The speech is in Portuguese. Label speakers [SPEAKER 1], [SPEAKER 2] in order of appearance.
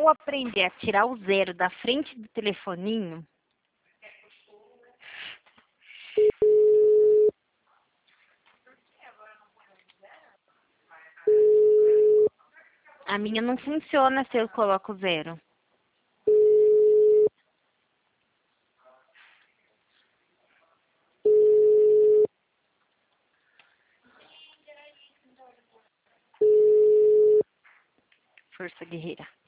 [SPEAKER 1] eu aprender a tirar o zero da frente do telefoninho, a minha não funciona se eu coloco zero. Força guerreira.